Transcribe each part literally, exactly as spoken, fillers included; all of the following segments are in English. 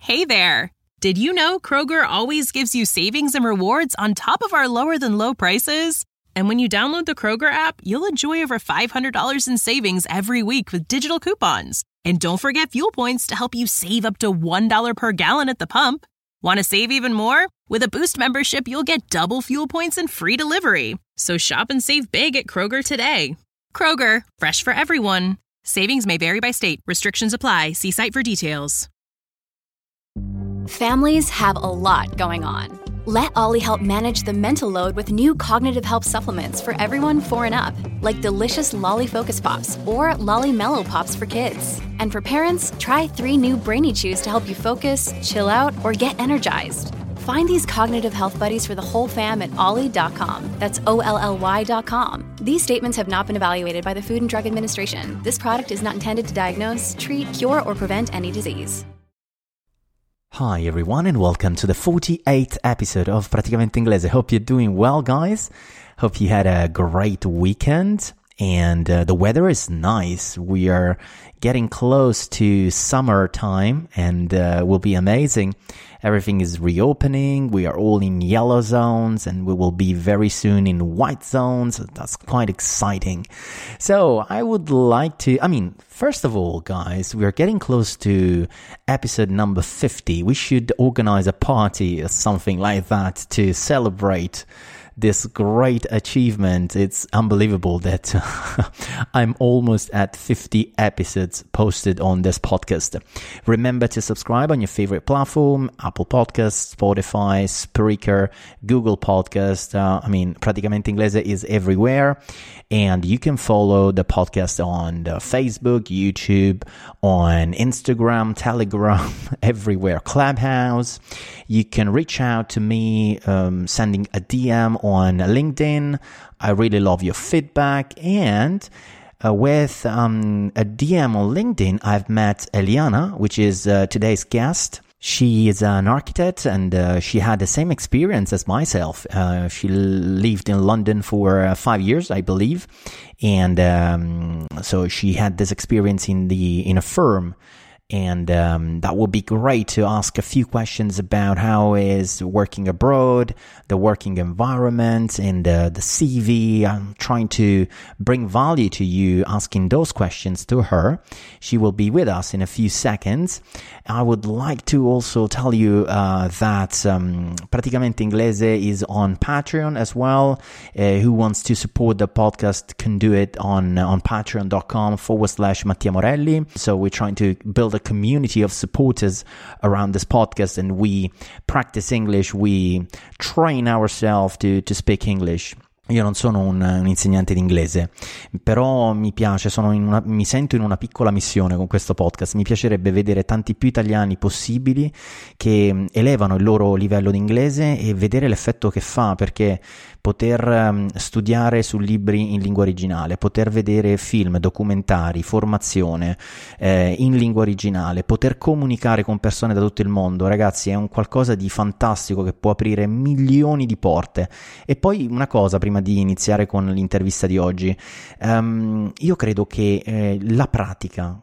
Hey there! Did you know Kroger always gives you savings and rewards on top of our lower-than-low prices? And when you download the Kroger app, you'll enjoy over five hundred dollars in savings every week with digital coupons. And don't forget fuel points to help you save up to one dollar per gallon at the pump. Want to save even more? With a Boost membership, you'll get double fuel points and free delivery. So shop and save big at Kroger today. Kroger, fresh for everyone. Savings may vary by state. Restrictions apply. See site for details. Families have a lot going on. Let Ollie help manage the mental load with new cognitive help supplements for everyone four and up, like delicious Lolly Focus Pops or Lolly Mellow Pops for kids. And for parents, try three new Brainy Chews to help you focus, chill out, or get energized. Find these cognitive health buddies for the whole fam at ollie dot com. That's O L L Y dot com. These statements have not been evaluated by the Food and Drug Administration. This product is not intended to diagnose, treat, cure, or prevent any disease. Hi everyone and welcome to the forty-eighth episode of Praticamente Inglese. Hope you're doing well, guys. Hope you had a great weekend and uh, the weather is nice. We are getting close to summertime and uh, will be amazing. Everything is reopening. We are all in yellow zones and we will be very soon in white zones. That's quite exciting. So I would like to, I mean, first of all, guys, we are getting close to episode number fifty. We should organize a party or something like that to celebrate this great achievement. It's unbelievable that I'm almost at fifty episodes posted on this podcast. Remember to subscribe on your favorite platform, Apple Podcasts, Spotify, Spreaker, Google Podcast. Uh, I mean, Praticamente Inglese is everywhere. And you can follow the podcast on uh, Facebook, YouTube, on Instagram, Telegram, everywhere, Clubhouse. You can reach out to me um, sending a D M on LinkedIn. I really love your feedback. And uh, with um, a D M on LinkedIn, I've met Eliana, which is uh, today's guest. She is an architect and uh, she had the same experience as myself. Uh, she lived in London for uh, five years, I believe. And um, so she had this experience in the in a firm. And um, that would be great to ask a few questions about how is working abroad, the working environment, and uh, the C V. I'm trying to bring value to you asking those questions to her. She will be with us in a few seconds. I would like to also tell you uh, that um, Praticamente Inglese is on Patreon as well. Uh, who wants to support the podcast can do it on, on patreon.com forward slash Mattia Morelli. So we're trying to build a community of supporters around this podcast and we practice English, we train ourselves to, to speak English. Io non sono un, un insegnante di inglese, però mi piace, sono in una, mi sento in una piccola missione con questo podcast. Mi piacerebbe vedere tanti più italiani possibili che elevano il loro livello di inglese e vedere l'effetto che fa, perché poter um, studiare su libri in lingua originale, poter vedere film, documentari, formazione eh, in lingua originale, poter comunicare con persone da tutto il mondo, ragazzi, è un qualcosa di fantastico che può aprire milioni di porte. E poi una cosa, prima di iniziare con l'intervista di oggi, um, io credo che eh, la pratica,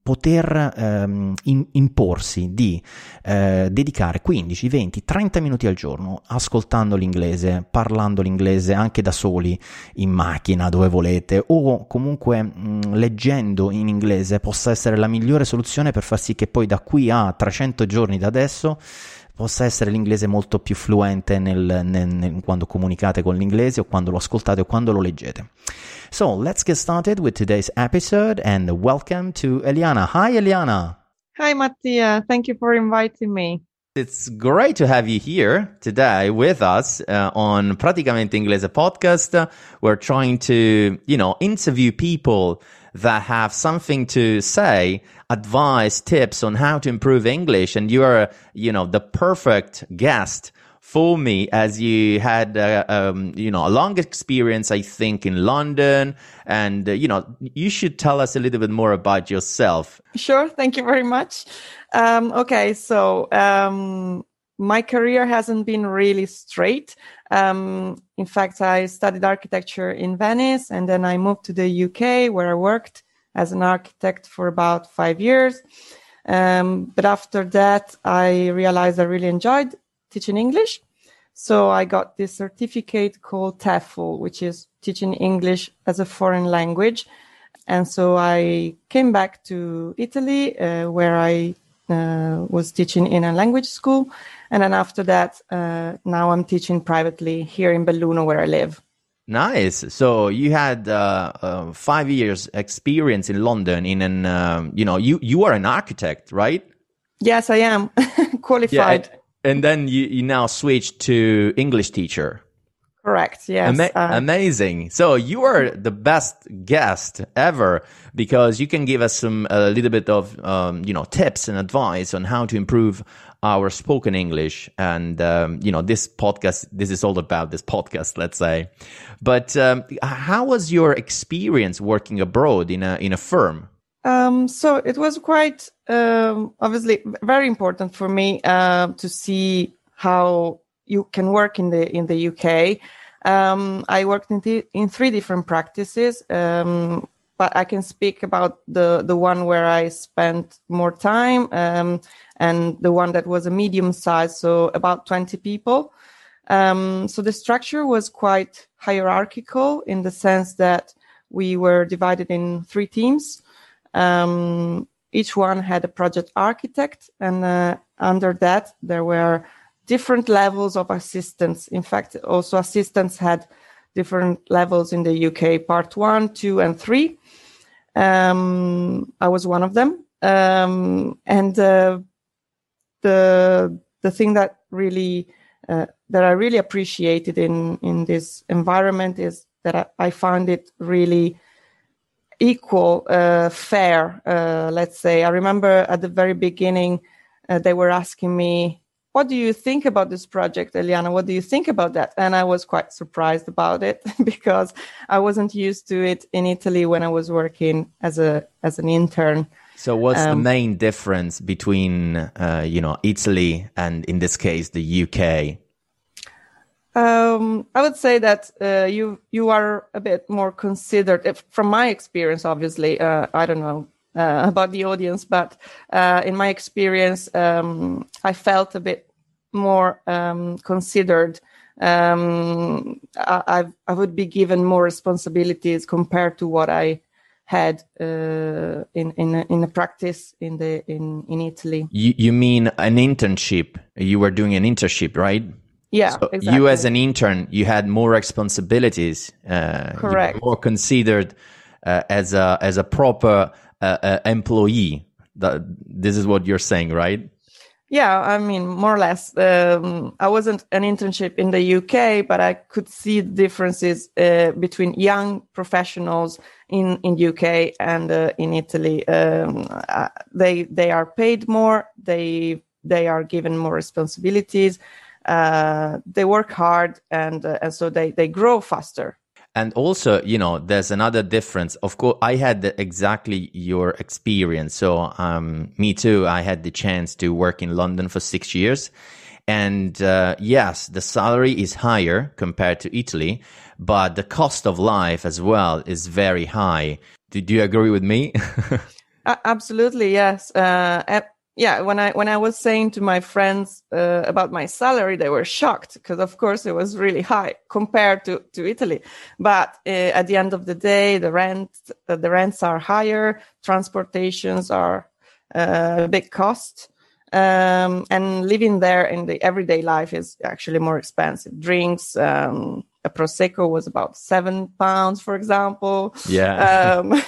poter ehm, in, imporsi di eh, dedicare quindici, venti, trenta minuti al giorno ascoltando l'inglese, parlando l'inglese anche da soli in macchina dove volete o comunque mh, leggendo in inglese possa essere la migliore soluzione per far sì che poi da qui a trecento giorni da adesso possa essere l'inglese molto più fluente nel, nel, nel, quando comunicate con l'inglese o quando lo ascoltate o quando lo leggete. So let's get started with today's episode and welcome to Eliana. Hi, Eliana. Hi, Mattia. Thank you for inviting me. It's great to have you here today with us uh, on Praticamente Inglese podcast. We're trying to, you know, interview people that have something to say, advice, tips on how to improve English. And you are, you know, the perfect guest for me, as you had, uh, um, you know, a long experience, I think, in London. And, uh, you know, you should tell us a little bit more about yourself. Sure. Thank you very much. Um, okay. So, um, my career hasn't been really straight. Um, in fact, I studied architecture in Venice and then I moved to the U K where I worked as an architect for about five years. Um, but after that, I realized I really enjoyed teaching English. So I got this certificate called TEFL, which is teaching English as a foreign language. And so I came back to Italy, uh, where I uh, was teaching in a language school. And then after that, uh, now I'm teaching privately here in Belluno, where I live. Nice. So you had uh, uh, five years experience in London in an, um, you know, you, you are an architect, right? Yes, I am qualified. Yeah, and then you, you now switched to English teacher. Correct. Yes. Ama- uh, amazing. So you are the best guest ever because you can give us some a little bit of um, you know tips and advice on how to improve our spoken English. And um, you know this podcast, this is all about this podcast, let's say. But um, how was your experience working abroad in a in a firm? Um, so it was quite um, obviously very important for me uh, to see how you can work in the in the U K. Um, I worked in th- in three different practices, um, but I can speak about the the one where I spent more time, um, and the one that was a medium size, so about twenty people. Um, so the structure was quite hierarchical in the sense that we were divided in three teams. Um, each one had a project architect, and uh, under that there were different levels of assistants. In fact, also assistants had different levels in the U K, part one, two, and three. Um, I was one of them. Um, and uh, the the thing that really uh, that I really appreciated in, in this environment is that I, I found it really equal, uh, fair, uh, let's say. I remember at the very beginning, uh, they were asking me, what do you think about this project, Eliana? What do you think about that? And I was quite surprised about it because I wasn't used to it in Italy when I was working as a as an intern. So what's um, the main difference between, uh, you know, Italy and in this case, the U K? Um, I would say that uh, you you are a bit more considered. If, from my experience, obviously, uh, I don't know uh, about the audience, but uh, in my experience, um, I felt a bit more um, considered. Um, I, I I would be given more responsibilities compared to what I had uh, in in a, in a practice in the in in Italy. You you mean an internship? You were doing an internship, right? Yeah, so exactly. You as an intern, you had more responsibilities. Uh, Correct. You were more considered uh, as a as a proper uh, uh, employee. That, this is what you're saying, right? Yeah, I mean, more or less. Um, I wasn't an internship in the U K, but I could see differences uh, between young professionals in in U K and uh, in Italy. Um, uh, they they are paid more. They they are given more responsibilities. Uh, they work hard, and uh, and so they they grow faster. And also, you know, there's another difference. Of course, I had the, exactly your experience. So, um, me too. I had the chance to work in London for six years. And uh, yes, the salary is higher compared to Italy, but the cost of life as well is very high. Do, do you agree with me? uh, absolutely, yes. Uh, Yeah, when I when I was saying to my friends uh, about my salary, they were shocked because, of course, it was really high compared to, to Italy. But uh, at the end of the day, the rent uh, the rents are higher, transportations are uh, a big cost, um, and living there in the everyday life is actually more expensive. Drinks, um, a prosecco was about seven pounds, for example. Yeah. Um,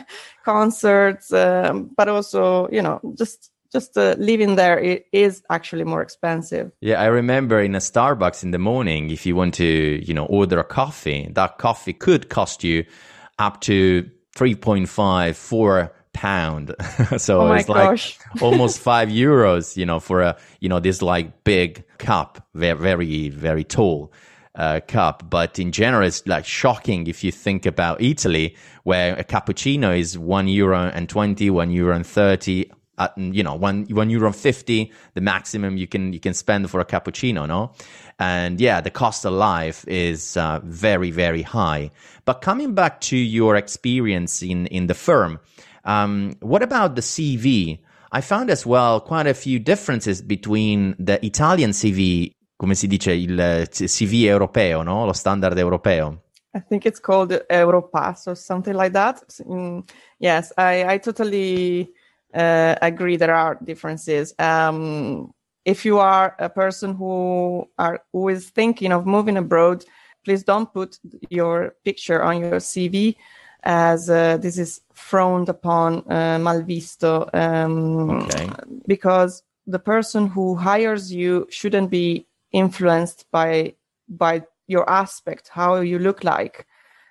concerts, um, but also, you know, just. Just uh, living there it is actually more expensive. Yeah, I remember in a Starbucks in the morning, if you want to, you know, order a coffee, that coffee could cost you up to three point five, four pound. So oh my it's like gosh. almost five euros, you know, for a, you know, this like big cup, very, very, very tall uh, cup. But in general, it's like shocking if you think about Italy, where a cappuccino is one euro and twenty, one euro and thirty. Uh, you know, one one euro and fifty, the maximum you can you can spend for a cappuccino, no? And yeah, the cost of life is uh, very very high. But coming back to your experience in in the firm, um, what about the C V? I found as well quite a few differences between the Italian C V, come si dice, il C V europeo, no? Lo standard europeo. I think it's called Europass or something like that. Mm, yes, I, I totally uh, agree there are differences. Um, if you are a person who are who is thinking of moving abroad, please don't put your picture on your C V, as uh, this is frowned upon, uh, malvisto, um, okay. because the person who hires you shouldn't be influenced by by your aspect, how you look like,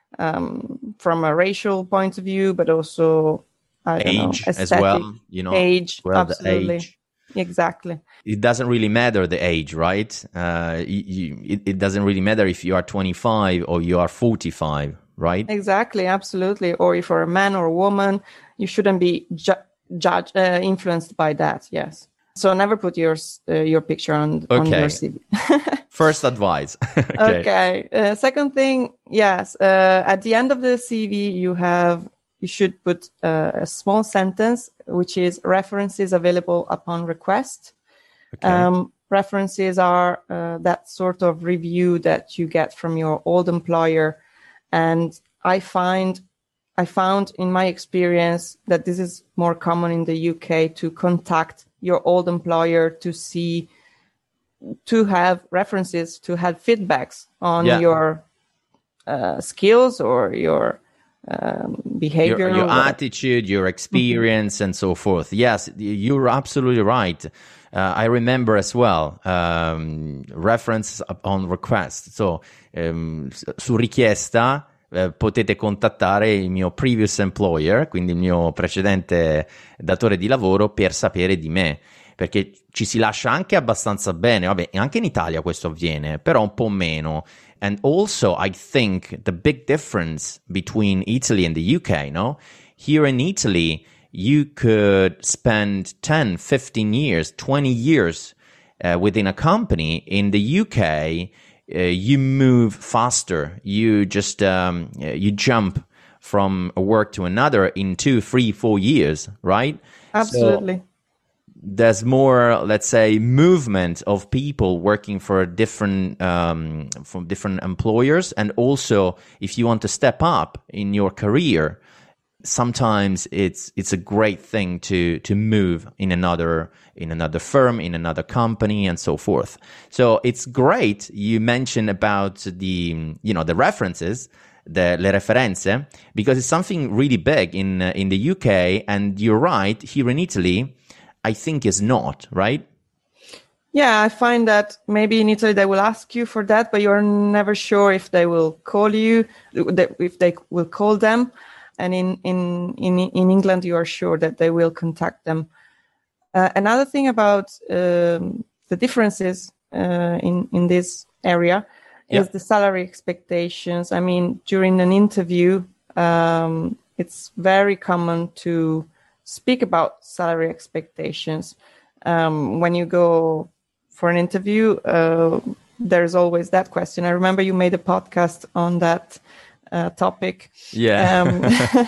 um, from a racial point of view, but also I don't age know, as well. You know, age, well, absolutely, age. Exactly. It doesn't really matter the age, right? Uh, you, you, it, it doesn't really matter if you are twenty-five or you are forty-five, right? Exactly, absolutely. Or if you're a man or a woman, you shouldn't be ju- judged, uh, influenced by that. Yes. So never put your uh, your picture on, okay. on your C V. First advice. okay. okay. Uh, second thing, yes. Uh, at the end of the C V, you have you should put uh, a small sentence, which is references available upon request. Okay. Um, references are uh, that sort of review that you get from your old employer, and I find I found in my experience that this is more common in the U K, to contact your old employer to see, to have references, to have feedbacks on yeah. your uh, skills or your um, behavior, your, your attitude, your experience, mm-hmm. and so forth. Yes, you're absolutely right. Uh, I remember as well, um, reference on request. So, um, su richiesta, eh, potete contattare il mio previous employer, quindi il mio precedente datore di lavoro, per sapere di me. Perché ci si lascia anche abbastanza bene. Vabbè, anche in Italia questo avviene, però un po' meno. And also, I think the big difference between Italy and the U K, no? Here in Italy, you could spend ten, fifteen years, twenty years uh, within a company. In the U K, uh, you move faster. You just, um, you jump from a work to another in two, three, four years, right? Absolutely. So there's more, let's say, movement of people working for different, um, from different employers. And also, if you want to step up in your career, sometimes it's it's a great thing to to move in another in another firm, in another company, and so forth. So it's great you mentioned about the you know the references, the le referenze, because it's something really big in uh, in the U K, and you're right, here in Italy, I think is not, right? Yeah, I find that maybe in Italy they will ask you for that, but you're never sure if they will call you, if they will call them. And in, in, in, in England, you are sure that they will contact them. Uh, another thing about um, the differences uh, in, in this area is yeah. the salary expectations. I mean, during an interview, um, it's very common to speak about salary expectations. Um, when you go for an interview, uh, there's always that question. I remember you made a podcast on that Uh, topic. Yeah. Um,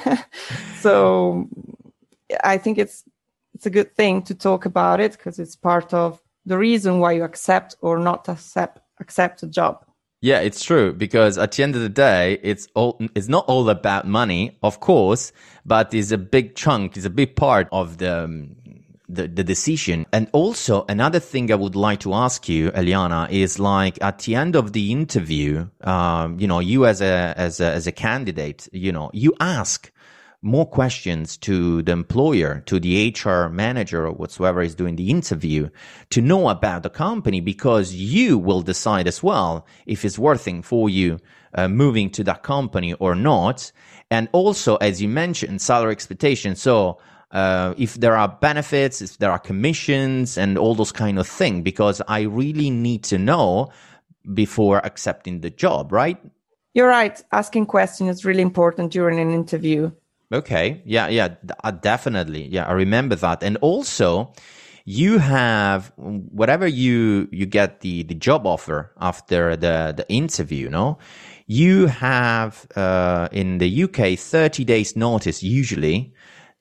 so I think it's it's a good thing to talk about it, because it's part of the reason why you accept or not accept accept a job. Yeah, it's true, because at the end of the day, it's all it's not all about money, of course, but it's a big chunk, it's a big part of the um, The, the decision. And also another thing I would like to ask you, Eliana, is like at the end of the interview, um, you know, you as a, as a, as a candidate, you know, you ask more questions to the employer, to the H R manager or whatsoever is doing the interview, to know about the company, because you will decide as well if it's worth it for you uh, moving to that company or not. And also, as you mentioned, salary expectations. So, Uh, if there are benefits, if there are commissions and all those kind of things, because I really need to know before accepting the job, right? You're right. Asking questions is really important during an interview. Okay. Yeah, yeah, uh, definitely. Yeah, I remember that. And also, you have, whatever you, you get the, the job offer after the, the interview, no? You have, uh, in the U K, thirty days notice usually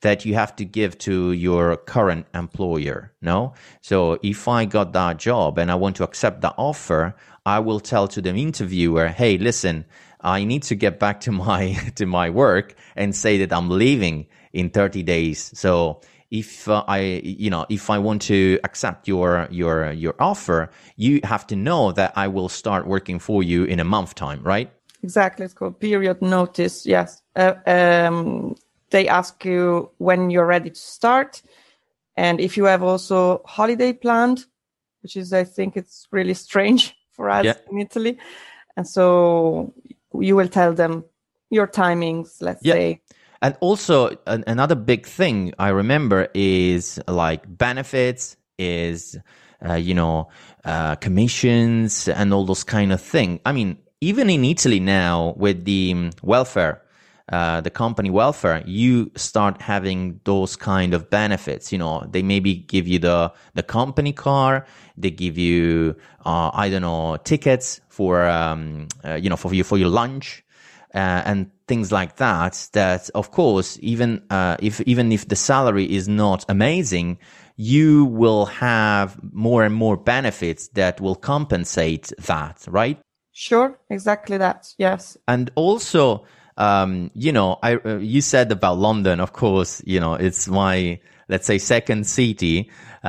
that you have to give to your current employer, no? So if I got that job and I want to accept that offer, I will tell to the interviewer, hey, listen, I need to get back to my to my work and say that I'm leaving in thirty days. So if uh, I, you know, if I want to accept your your your offer, you have to know that I will start working for you in a month time, right? Exactly. It's called period notice. Yes. Uh, um, they ask you when you're ready to start. And if you have also holiday planned, which is, I think it's really strange for us yeah. in Italy. And so you will tell them your timings, let's yeah. say. And also an, another big thing I remember is like benefits, is, uh, you know, uh, commissions and all those kind of things. I mean, even in Italy now with the welfare, uh, the company welfare, you start having those kind of benefits. You know, they maybe give you the, the company car. They give you, uh, I don't know, tickets for, um, uh, you know, for your, for your lunch, uh, and things like that. That, of course, even, uh, if, even if the salary is not amazing, you will have more and more benefits that will compensate that, right? Sure, exactly that. Yes. And also, um, you know, I, uh, you said about London, of course, you know, it's my, let's say, second city,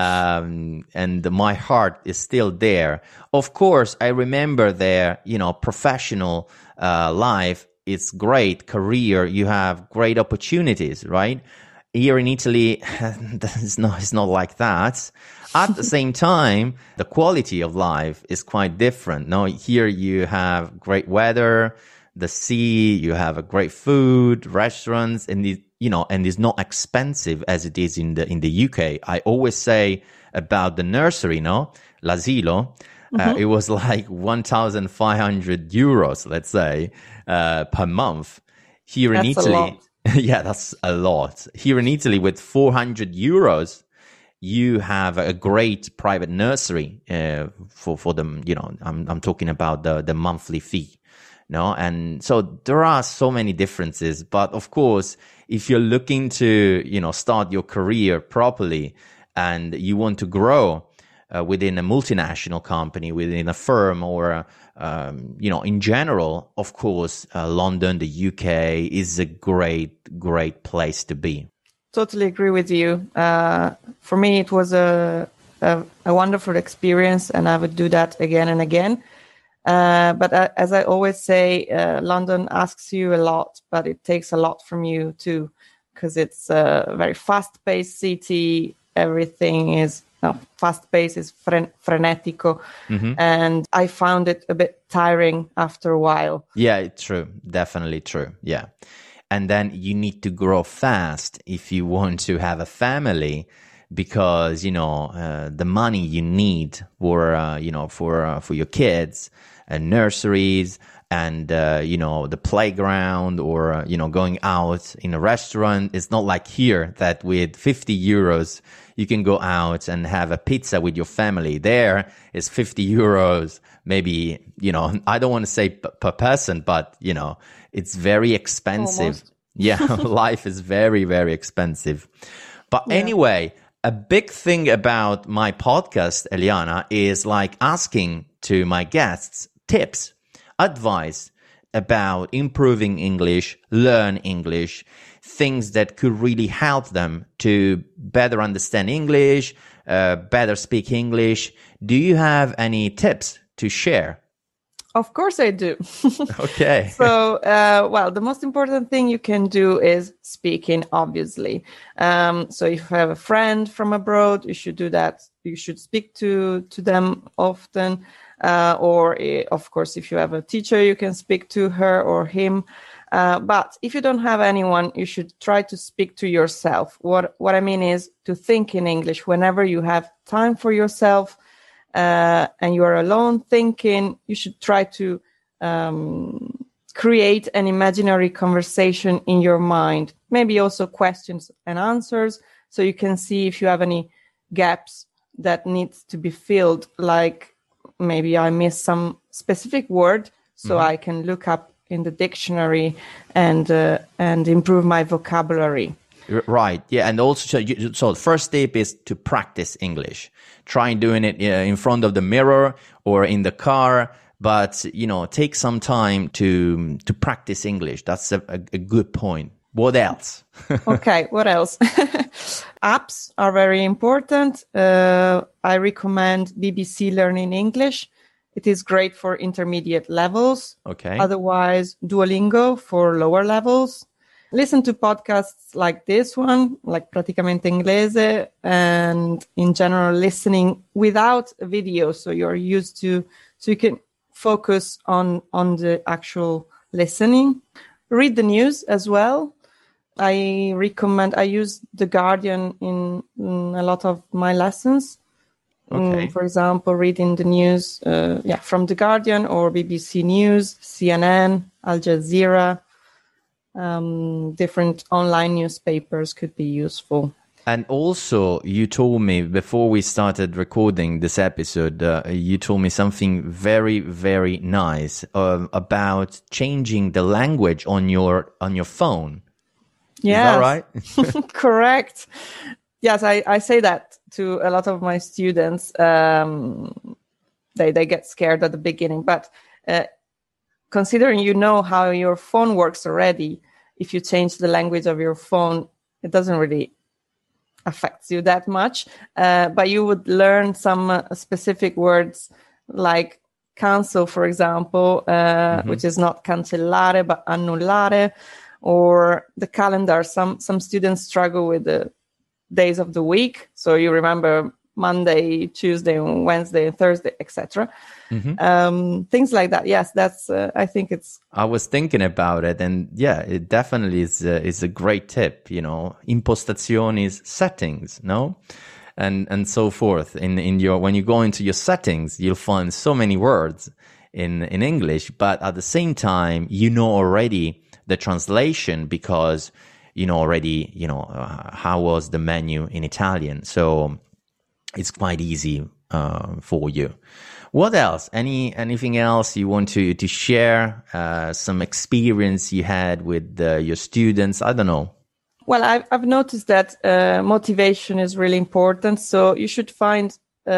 um, and my heart is still there. Of course, I remember there, you know, professional, uh, life. It's great career. You have great opportunities, right? Here in Italy, it's not, it's not like that. At the same time, the quality of life is quite different. No, here you have great weather, the sea, you have a great food, restaurants, and it, you know, and it's not expensive as it is in the in the U K. I always say about the nursery, no, l'asilo, mm-hmm. uh, it was like one thousand five hundred euros, let's say, uh, per month. Here that's in Italy, a lot. Yeah, that's a lot. Here in Italy, with four hundred euros, you have a great private nursery uh, for for them. You know, I'm I'm talking about the the monthly fee, no, and so there are so many differences. But of course, if you're looking to you know start your career properly and you want to grow uh, within a multinational company, within a firm, or um, you know in general, of course, uh, London, the U K is a great great place to be. Totally agree with you. Uh, for me, it was a, a a wonderful experience, and I would do that again and again. Uh, but uh, as I always say, uh, London asks you a lot, but it takes a lot from you too, because it's a very fast-paced city. Everything is no, fast-paced, is fren- frenetico, mm-hmm. and I found it a bit tiring after a while. Yeah, it's true. Definitely true. Yeah. And then you need to grow fast if you want to have a family, because, you know, uh, the money you need for, uh, you know, for, uh, for your kids and nurseries and, uh, you know, the playground or, uh, you know, going out in a restaurant. It's not like here that with fifty euros, you can go out and have a pizza with your family. There is fifty euros, maybe, you know, I don't want to say p- per person, but, you know, it's very expensive. Almost. Yeah, life is very, very expensive. But yeah. Anyway, a big thing about my podcast, Eliana, is like asking to my guests tips, advice about improving English, learn English, things that could really help them to better understand English, uh, better speak English. Do you have any tips to share? Of course I do. Okay. So, uh, well, the most important thing you can do is speaking, obviously. Um, so if you have a friend from abroad, you should do that. You should speak to, to them often. Uh, or, uh, of course, if you have a teacher, you can speak to her or him. Uh, but if you don't have anyone, you should try to speak to yourself. What, what I mean is to think in English whenever you have time for yourself. Uh, and you are alone thinking, you should try to um, create an imaginary conversation in your mind, maybe also questions and answers, so you can see if you have any gaps that needs to be filled, like maybe I miss some specific word, so mm-hmm. I can look up in the dictionary and uh, and improve my vocabulary. Right. Yeah. And also, so, you, so the first step is to practice English. Try doing it uh, in front of the mirror or in the car. But, you know, take some time to to practice English. That's a, a, a good point. What else? Okay, what else? Apps are very important. Uh, I recommend B B C Learning English. It is great for intermediate levels. Okay. Otherwise, Duolingo for lower levels. Listen to podcasts like this one, like Praticamente Inglese, and in general, listening without a video. So you're used to, so you can focus on, on the actual listening. Read the news as well. I recommend, I use The Guardian in, in a lot of my lessons. Okay. Um, for example, reading the news uh, yeah, from The Guardian or B B C News, C N N, Al Jazeera, um, different online newspapers could be useful. And also, you told me before we started recording this episode, uh, you told me something very, very nice uh, about changing the language on your on your phone. Yes. Is that right? Correct. Yes, I, I say that to a lot of my students. Um, they they get scared at the beginning, but uh, considering you know how your phone works already, if you change the language of your phone, it doesn't really affect you that much. Uh, but you would learn some uh, specific words like cancel, for example, uh, mm-hmm. which is not cancellare but annullare. Or the calendar. Some some students struggle with the days of the week. So you remember Monday, Tuesday, Wednesday, Thursday, et cetera. Mm-hmm. Um, things like that. Yes, that's. Uh, I think it's. I was thinking about it, and yeah, it definitely is. Uh, is a great tip. You know, impostazioni, settings, no, and and so forth. In in your when you go into your settings, you'll find so many words in in English, but at the same time, you know already the translation because you know already, you know, uh, how was the menu in Italian. So it's quite easy uh, for you. What else? Any anything else you want to, to share? Uh, some experience you had with uh, your students? I don't know. Well, I've, I've noticed that uh, motivation is really important. So you should find,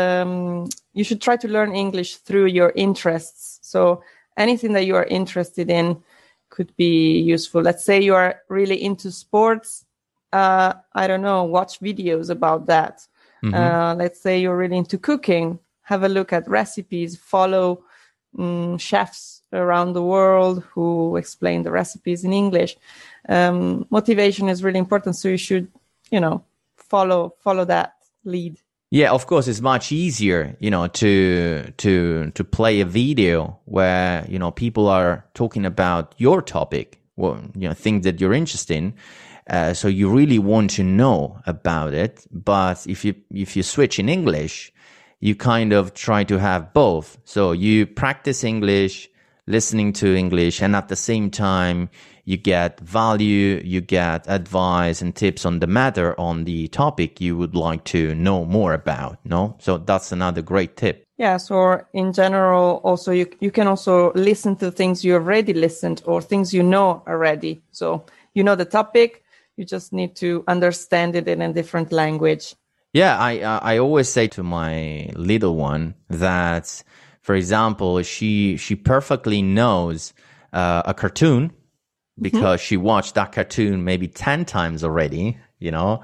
um, you should try to learn English through your interests. So anything that you are interested in could be useful. Let's say you are really into sports. Uh, I don't know, watch videos about that. Mm-hmm. Uh, let's say you're really into cooking. Have a look at recipes. Follow um, chefs around the world who explain the recipes in English. Um, motivation is really important. So you should, you know, follow follow that lead. Yeah, of course, it's much easier, you know, to to to play a video where, you know, people are talking about your topic, well, you know, things that you're interested in. Uh, so you really want to know about it. But if you if you switch in English, you kind of try to have both. So you practice English, listening to English, and at the same time, you get value, you get advice and tips on the matter, on the topic you would like to know more about, no? So that's another great tip. Yes, or in general, also you you can also listen to things you already listened or things you know already. So you know the topic, you just need to understand it in a different language. Yeah, I I always say to my little one that, for example, she she perfectly knows uh, a cartoon, because mm-hmm. she watched that cartoon maybe ten times already, you know.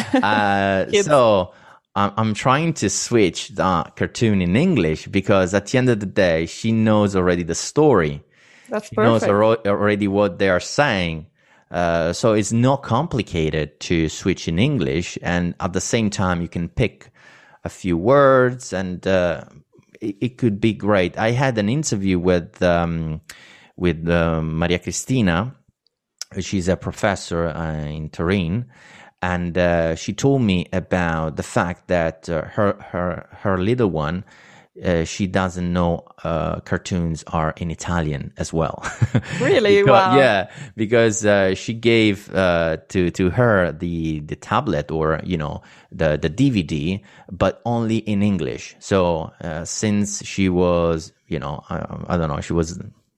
Uh, so I'm, I'm trying to switch that cartoon in English because at the end of the day, she knows already the story. That's she perfect. knows al- already what they are saying. Uh, so it's not complicated to switch in English. And at the same time, you can pick a few words and uh, it, it could be great. I had an interview with, um, with uh, Maria Cristina. She's a professor uh, in Turin, and uh, she told me about the fact that uh, her her her little one, uh, she doesn't know uh, cartoons are in Italian as well. Really? because, wow. Yeah, because uh, she gave uh, to to her the the tablet or you know the the D V D, but only in English. So uh, since she was you know I, I don't know she was.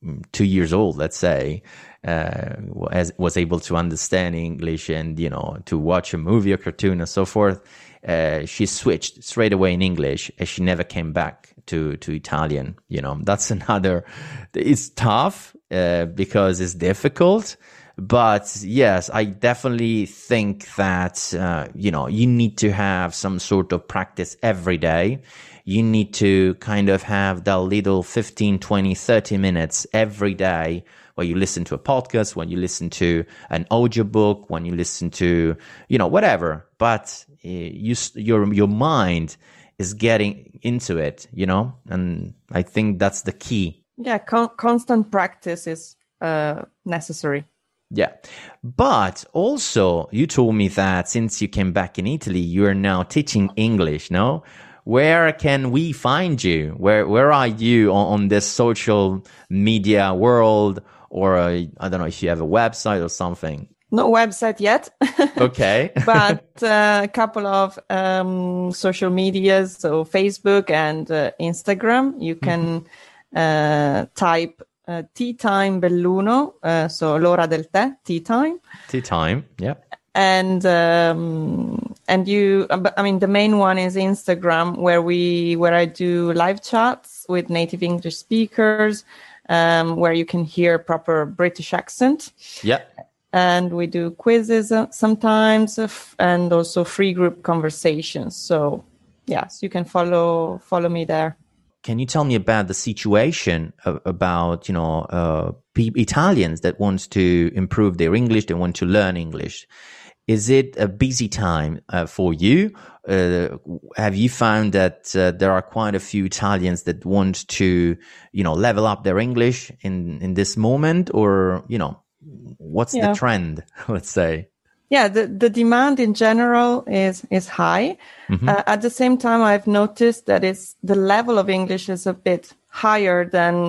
two years old, let's say, uh, was, was able to understand English and, you know, to watch a movie or cartoon and so forth, uh, she switched straight away in English and she never came back to, to Italian. You know, that's another, it's tough, uh, because it's difficult. But yes, I definitely think that, uh, you know, you need to have some sort of practice every day. You need to kind of have that little fifteen, twenty, thirty minutes every day where you listen to a podcast, when you listen to an audiobook, when you listen to, you know, whatever. But uh, you, your, your mind is getting into it, you know, and I think that's the key. Yeah, con- constant practice is uh, necessary. Yeah. But also, you told me that since you came back in Italy, you are now teaching English, no? Where can we find you? Where where are you on, on this social media world? Or, uh, I don't know if you have a website or something. No website yet. Okay. But uh, a couple of um, social medias, so Facebook and uh, Instagram. You can mm-hmm. uh, type Uh, Tea Time Belluno, uh, so l'ora del tè, tea time. Tea time, yeah. And um, and you, I mean, the main one is Instagram, where we where I do live chats with native English speakers, um, where you can hear proper British accent. Yeah. And we do quizzes uh, sometimes, uh, f- and also free group conversations. So yes, you can follow follow me there. Can you tell me about the situation of, about, you know, uh, pe- Italians that want to improve their English, they want to learn English? Is it a busy time uh, for you? Uh, have you found that uh, there are quite a few Italians that want to, you know, level up their English in, in this moment? Or, you know, what's yeah. the trend, let's say? Yeah, the, the demand in general is is high. Mm-hmm. Uh, at the same time, I've noticed that it's the level of English is a bit higher than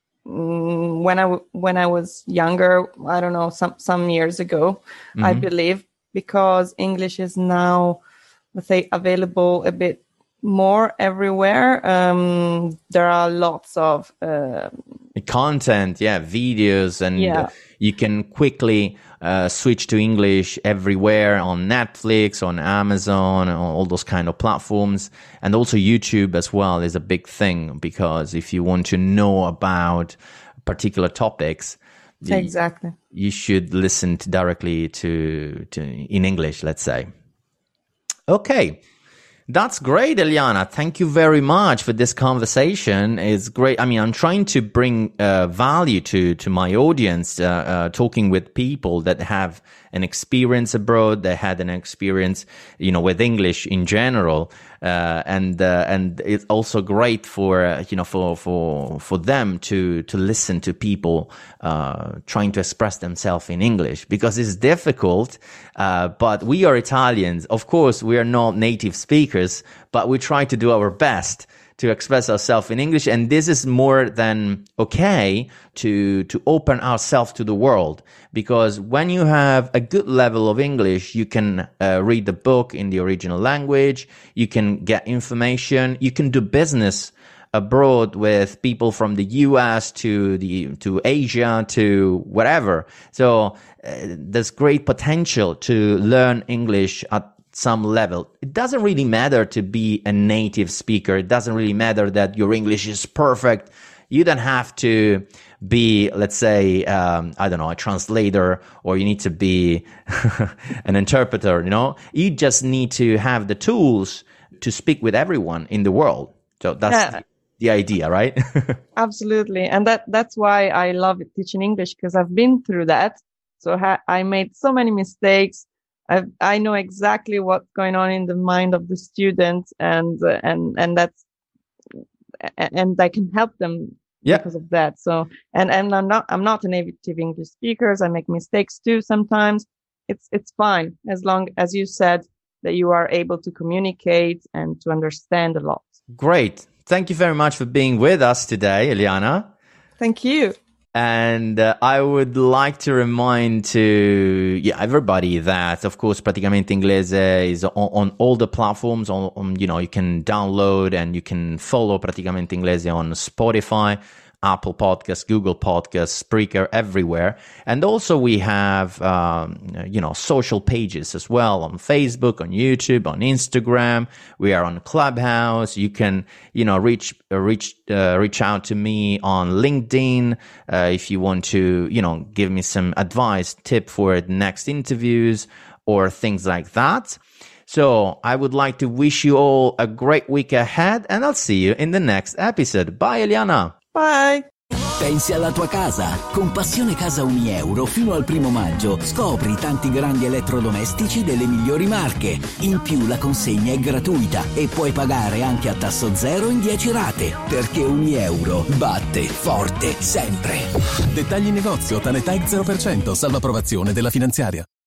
um, when I w- when I was younger. I don't know, some some years ago, mm-hmm. I believe, because English is now, let's say, available a bit more everywhere. Um, there are lots of uh, content, yeah, videos, and yeah. uh, you can quickly uh, switch to English everywhere on Netflix, on Amazon, on all those kind of platforms. And also YouTube as well is a big thing, because if you want to know about particular topics, exactly, you, you should listen to directly to, to in English, let's say. Okay. That's great, Eliana. Thank you very much for this conversation. It's great. I mean, I'm trying to bring uh, value to, to my audience, uh, uh, talking with people that have an experience abroad, that had an experience, you know, with English in general. Uh, and, uh, and it's also great for, uh, you know, for, for, for them to, to listen to people, uh, trying to express themselves in English, because it's difficult. Uh, but we are Italians. Of course, we are not native speakers, but we try to do our best to express ourselves in English. And this is more than okay to, to open ourselves to the world. Because when you have a good level of English, you can uh, read the book in the original language. You can get information. You can do business abroad with people from the U S to the, to Asia to whatever. So uh, there's great potential to learn English at some level. It doesn't really matter to be a native speaker. It doesn't really matter that your English is perfect. You don't have to be, let's say, um, I don't know, a translator, or you need to be an interpreter, you know? You just need to have the tools to speak with everyone in the world. So that's yeah. the, the idea, right? Absolutely. And that that's why I love teaching English, because I've been through that. So ha- I made so many mistakes. I I know exactly what's going on in the mind of the student, and uh, and and that's and I can help them yeah. because of that. So and and I'm not I'm not a native English speaker. I make mistakes too sometimes. It's it's fine, as long as you said that you are able to communicate and to understand a lot. Great. Thank you very much for being with us today, Eliana. Thank you. And uh, I would like to remind to yeah everybody that, of course, Praticamente Inglese is on, on all the platforms. On, on you know, you can download and you can follow Praticamente Inglese on Spotify, Apple Podcasts, Google Podcasts, Spreaker, everywhere. And also we have, um, you know, social pages as well on Facebook, on YouTube, on Instagram. We are on Clubhouse. You can, you know, reach, uh, reach, uh, reach out to me on LinkedIn, uh, if you want to, you know, give me some advice, tip for the next interviews or things like that. So I would like to wish you all a great week ahead, and I'll see you in the next episode. Bye, Eliana. Bye. Pensi alla tua casa? Con Passione Casa Unieuro fino al primo maggio scopri tanti grandi elettrodomestici delle migliori marche. In più la consegna è gratuita e puoi pagare anche a tasso zero in dieci rate, perché Unieuro batte forte sempre. Dettagli in negozio, Tanetech zero per cento, salvo approvazione della finanziaria.